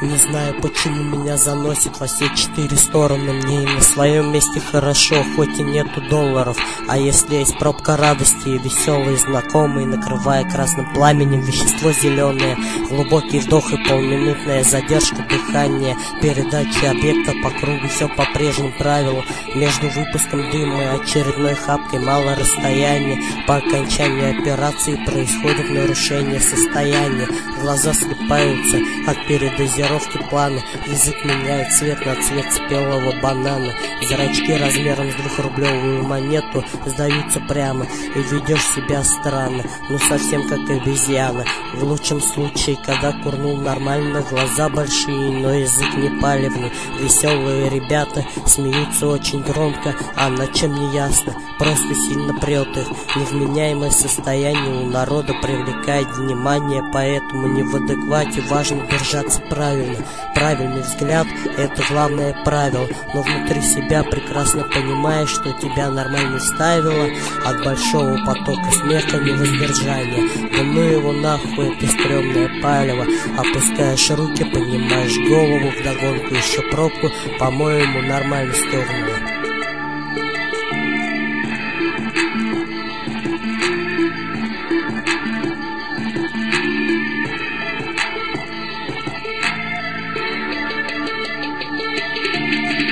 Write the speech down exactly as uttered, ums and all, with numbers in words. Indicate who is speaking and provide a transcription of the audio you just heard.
Speaker 1: Не знаю, почему меня заносит во все четыре стороны. Мне и на своем месте хорошо, хоть и нету долларов. А если есть пробка радости и веселые знакомые, накрывая красным пламенем вещество зеленое, глубокий вдох и полминутная задержка дыхания, передача объекта по кругу, все по прежним правилам. Между выпуском дыма и очередной хапкой мало расстояния. По окончании операции происходит нарушение состояния. Глаза слипаются от передозировки плана. Язык меняет цвет на цвет спелого банана. Зрачки размером с двухрублевую монету сдаются прямо, и ведешь себя странно, ну совсем как обезьяна. В лучшем случае, когда курнул нормально, глаза большие, но язык не палевный. Веселые ребята смеются очень громко, а на чем не ясно, просто сильно прет их. Невменяемое состояние у народа привлекает внимание, поэтому не в адеквате, важно держаться правильно. Правильный взгляд — это главное правило, но внутри себя прекрасно понимаешь, что тебя нормально ставило от большого потока смеха невоздержания. Да ну его нахуй, это стрёмное палево. Опускаешь руки, поднимаешь голову, вдогонку еще пробку, по-моему, нормально стёрнуло.